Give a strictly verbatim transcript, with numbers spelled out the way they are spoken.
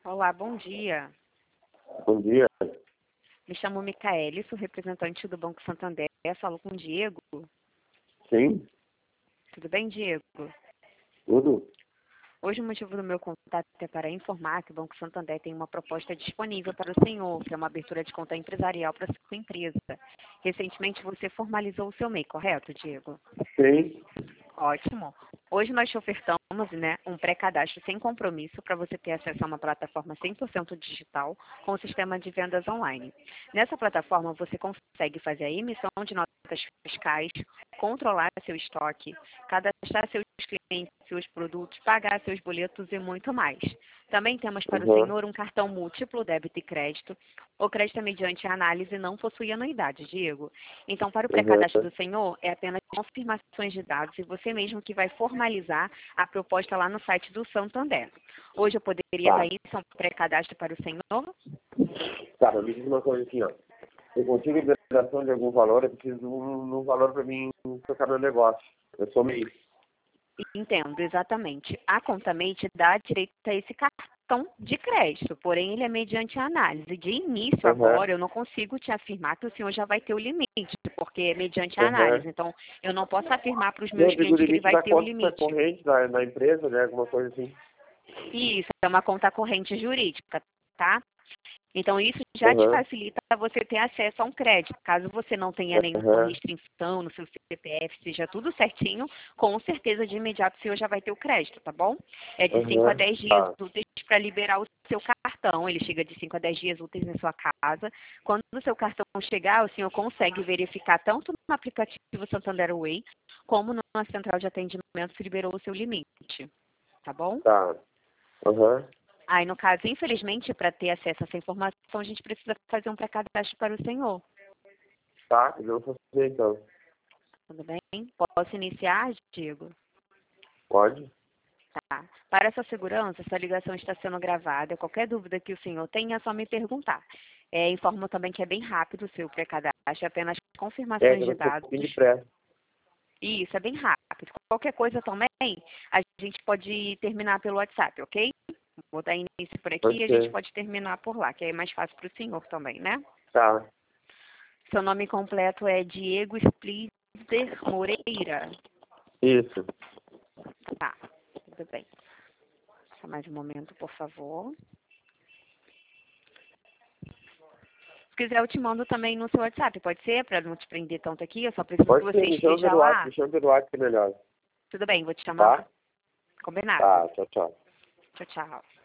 Olá, bom dia. Bom dia. Me chamo Micaele, sou representante do Banco Santander. Falo com o Diego. Sim, Tudo bem, Diego? tudo. Hoje o motivo do meu contato é para informar que o Banco Santander tem uma proposta disponível para o senhor, que é uma abertura de conta empresarial para a sua empresa. Recentemente você formalizou o seu M E I, correto, Diego? Sim. Ótimo. Hoje nós te ofertamos, né, um pré-cadastro sem compromisso para você ter acesso a uma plataforma cem por cento digital com o sistema de vendas online. Nessa plataforma você consegue fazer a emissão de notas fiscais, controlar seu estoque, cadastrar seus clientes, seus produtos, pagar seus boletos e muito mais. Também temos para o Uhum. senhor um cartão múltiplo, débito e crédito. O crédito é mediante análise e não possui anuidade, Diego. Então, para o pré-cadastro Uhum. do senhor, é apenas confirmações de dados e você mesmo que vai formalizar a proposta lá no site do Santander. Hoje eu poderia dar Tá. isso um pré-cadastro para o senhor? Tá, me diz uma coisa assim, ó. Eu consigo liberação de algum valor, eu preciso de um, de um valor para mim tocar meu negócio. Eu sou meio. Entendo, exatamente. A conta Mate dá direito a esse cartão de crédito, porém ele é mediante análise. De início Uhum. agora, eu não consigo te afirmar que o senhor já vai ter o limite, porque é mediante Uhum. análise. Então, eu não posso afirmar para os Não, meus eu digo o clientes que ele limite vai da ter o conta limite. corrente da, da empresa, né? Alguma coisa assim. Isso, é uma conta corrente jurídica, tá? Então, isso já te Uhum. facilita você ter acesso a um crédito. Caso você não tenha nenhuma Uhum. restrição no seu C P F, seja tudo certinho, com certeza de imediato o senhor já vai ter o crédito, tá bom? É de cinco a Uhum. dez dias Tá. úteis para liberar o seu cartão. Ele chega de cinco a dez dias úteis na sua casa. Quando o seu cartão chegar, o senhor consegue verificar tanto no aplicativo Santander Way, como na central de atendimento se liberou o seu limite, tá bom? Tá. Uhum. Aí, no caso, infelizmente, para ter acesso a essa informação, a gente precisa fazer um pré-cadastro para o senhor. Tá, eu vou fazer então. Tudo bem? Posso iniciar, Diego? Pode? Tá. Para essa segurança, essa ligação está sendo gravada. Qualquer dúvida que o senhor tenha, é só me perguntar. É, informo também que é bem rápido o seu pré-cadastro, é apenas É, confirmações que eu de tô com um dados. pouquinho de pressa. Isso, é bem rápido. Qualquer coisa também, a gente pode terminar pelo WhatsApp, ok? Vou dar início por aqui Pode e a gente ser. pode terminar por lá, que é mais fácil para o senhor também, né? Tá. Seu nome completo é Diego Splitter Moreira. Isso. Tá, tudo bem. Só mais um momento, por favor. Se quiser, eu te mando também no seu WhatsApp, pode ser? Para não te prender tanto aqui, eu só preciso que Pode você ser, me chama esteja pelo WhatsApp, lá. me chama pelo WhatsApp que é melhor. Tudo bem, vou te chamar. Tá? Combinado. Tá, tchau, tchau. Tchau, tchau.